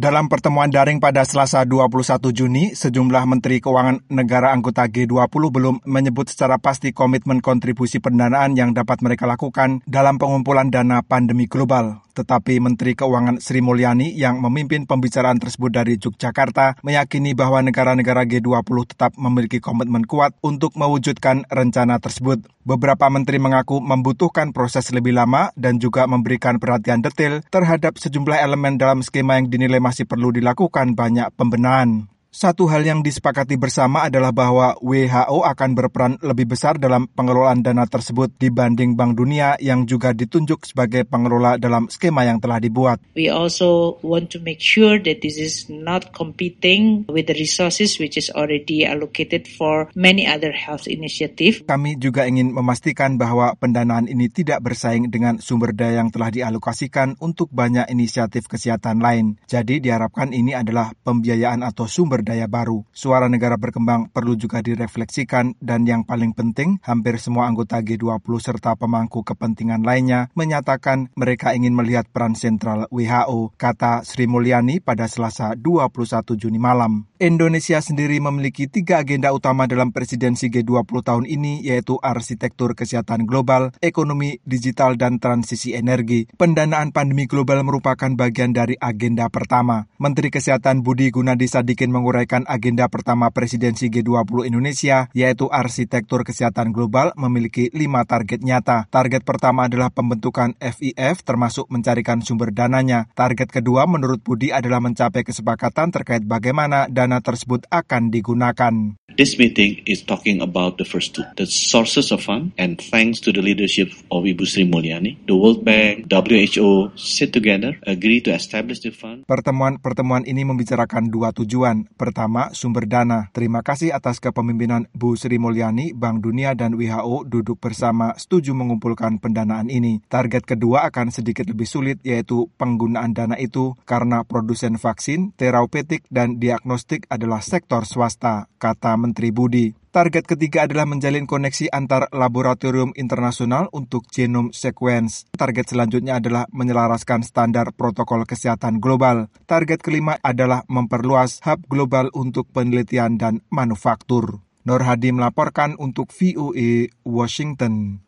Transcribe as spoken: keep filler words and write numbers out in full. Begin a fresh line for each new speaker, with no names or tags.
Dalam pertemuan daring pada Selasa dua puluh satu Juni, sejumlah Menteri Keuangan negara anggota G dua puluh belum menyebut secara pasti komitmen kontribusi pendanaan yang dapat mereka lakukan dalam pengumpulan dana pandemi global. Tetapi Menteri Keuangan Sri Mulyani yang memimpin pembicaraan tersebut dari Yogyakarta meyakini bahwa negara-negara G dua puluh tetap memiliki komitmen kuat untuk mewujudkan rencana tersebut. Beberapa menteri mengaku membutuhkan proses lebih lama dan juga memberikan perhatian detail terhadap sejumlah elemen dalam skema yang dinilai masih perlu dilakukan banyak pembenahan. Satu hal yang disepakati bersama adalah bahwa W H O akan berperan lebih besar dalam pengelolaan dana tersebut dibanding Bank Dunia yang juga ditunjuk sebagai pengelola dalam skema yang telah dibuat.
We also want to make sure that this is not competing with the resources which is already allocated for many other health initiatives.
Kami juga ingin memastikan bahwa pendanaan ini tidak bersaing dengan sumber daya yang telah dialokasikan untuk banyak inisiatif kesehatan lain. Jadi diharapkan ini adalah pembiayaan atau sumber daya baru. Suara negara berkembang perlu juga direfleksikan dan yang paling penting, hampir semua anggota G dua puluh serta pemangku kepentingan lainnya menyatakan mereka ingin melihat peran sentral W H O, kata Sri Mulyani pada Selasa dua puluh satu Juni malam. Indonesia sendiri memiliki tiga agenda utama dalam presidensi G dua puluh tahun ini, yaitu arsitektur kesehatan global, ekonomi digital, dan transisi energi. Pendanaan pandemi global merupakan bagian dari agenda pertama. Menteri Kesehatan Budi Gunadi Sadikin menguraikan agenda pertama presidensi G dua puluh Indonesia, yaitu arsitektur kesehatan global memiliki lima target nyata. Target pertama adalah pembentukan F I F termasuk mencarikan sumber dananya. Target kedua menurut Budi adalah mencapai kesepakatan terkait bagaimana dana tersebut akan digunakan.
This meeting is talking about the first two, the sources of fund, and thanks to the leadership of Ibu Sri Mulyani, the World Bank, W H O sit together, agree to establish the fund.
Pertemuan-pertemuan ini membicarakan dua tujuan. Pertama, sumber dana. Terima kasih atas kepemimpinan Bu Sri Mulyani, Bank Dunia dan W H O duduk bersama setuju mengumpulkan pendanaan ini. Target kedua akan sedikit lebih sulit, yaitu penggunaan dana itu karena produsen vaksin, terapeutik, dan diagnostik adalah sektor swasta, kata Menteri Budi. Target ketiga adalah menjalin koneksi antar laboratorium internasional untuk genome sequence. Target selanjutnya adalah menyelaraskan standar protokol kesehatan global. Target kelima adalah memperluas hub global untuk penelitian dan manufaktur. Nur Hadi melaporkan untuk V O A Washington.